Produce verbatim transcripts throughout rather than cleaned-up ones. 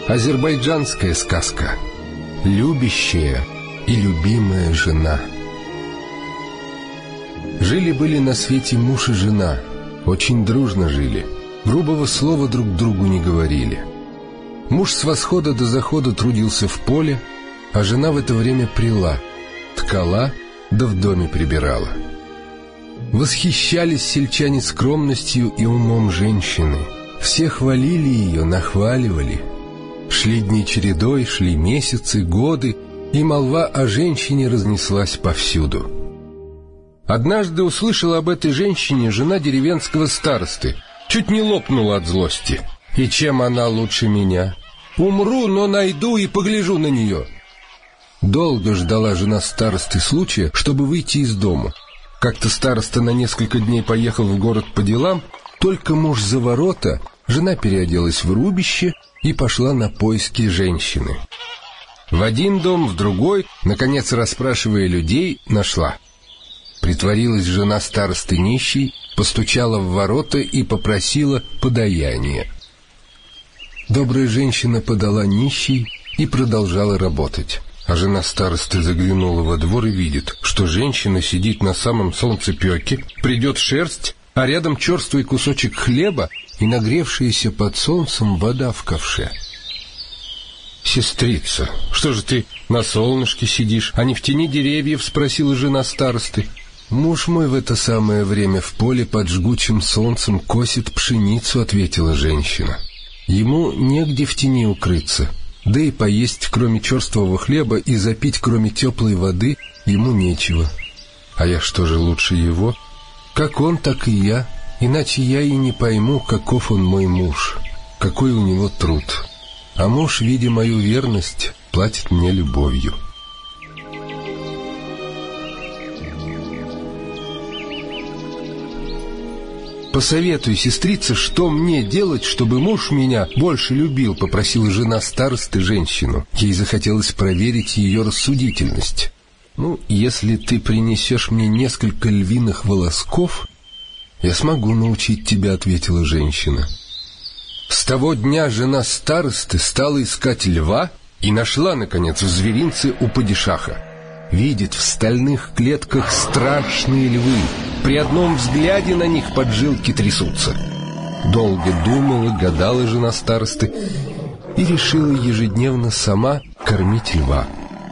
Азербайджанская сказка. Любящая и любимая жена. Жили-были на свете муж и жена. Очень дружно жили. Грубого слова друг другу не говорили. Муж с восхода до захода трудился в поле, а жена в это время пряла, ткала, да в доме прибирала. Восхищались сельчане скромностью и умом женщины. Все хвалили ее, нахваливали. Шли дни чередой, шли месяцы, годы, и молва о женщине разнеслась повсюду. Однажды услышала об этой женщине жена деревенского старосты. Чуть не лопнула от злости. И чем она лучше меня? Умру, но найду и погляжу на нее. Долго ждала жена старосты случая, чтобы выйти из дому. Как-то староста на несколько дней поехал в город по делам, только муж за ворота, жена переоделась в рубище и пошла на поиски женщины. В один дом, в другой, наконец, расспрашивая людей, нашла. Притворилась жена старосты нищей, постучала в ворота и попросила подаяния. Добрая женщина подала нищей и продолжала работать. А жена старосты заглянула во двор и видит, что женщина сидит на самом солнцепеке, придет шерсть, а рядом черствый кусочек хлеба и нагревшаяся под солнцем вода в ковше. «Сестрица, что же ты на солнышке сидишь, а не в тени деревьев?» — спросила жена старосты. «Муж мой в это самое время в поле под жгучим солнцем косит пшеницу», — ответила женщина. «Ему негде в тени укрыться, да и поесть, кроме черствого хлеба, и запить, кроме теплой воды, ему нечего. А я что же лучше его? Как он, так и я, иначе я и не пойму, каков он мой муж, какой у него труд. А муж, видя мою верность, платит мне любовью». «Посоветуй, сестрица, что мне делать, чтобы муж меня больше любил?» — попросила жена старосты женщину. Ей захотелось проверить ее рассудительность. «Ну, если ты принесешь мне несколько львиных волосков, я смогу научить тебя», — ответила женщина. С того дня жена старосты стала искать льва и нашла, наконец, в зверинце у падишаха. Видит в стальных клетках страшные львы. При одном взгляде на них поджилки трясутся. Долго думала, гадала жена старосты и решила ежедневно сама кормить льва.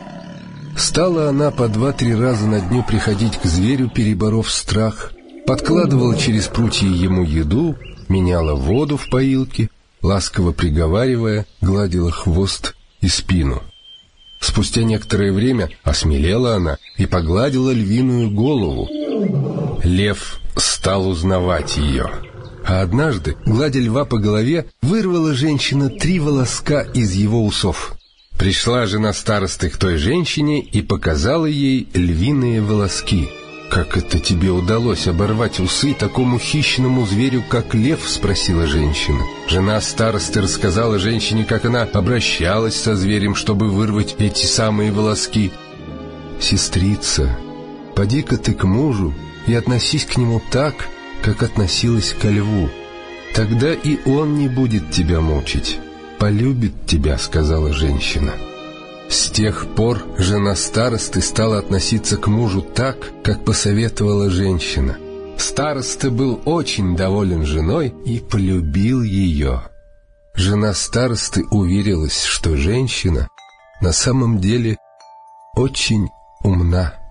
Стала она по два-три раза на дню приходить к зверю, переборов страх, подкладывала через прутья ему еду, меняла воду в поилке, ласково приговаривая, гладила хвост и спину. Спустя некоторое время осмелела она и погладила львиную голову. Лев стал узнавать ее. А однажды, гладя льва по голове, вырвала женщина три волоска из его усов. Пришла жена старосты к той женщине и показала ей львиные волоски. «Как это тебе удалось оборвать усы такому хищному зверю, как лев?» — спросила женщина. Жена старосты рассказала женщине, как она обращалась со зверем, чтобы вырвать эти самые волоски. «Сестрица, поди-ка ты к мужу и относись к нему так, как относилась ко льву. Тогда и он не будет тебя мучить, полюбит тебя», — сказала женщина. С тех пор жена старосты стала относиться к мужу так, как посоветовала женщина. Староста был очень доволен женой и полюбил ее. Жена старосты уверилась, что женщина на самом деле очень умна.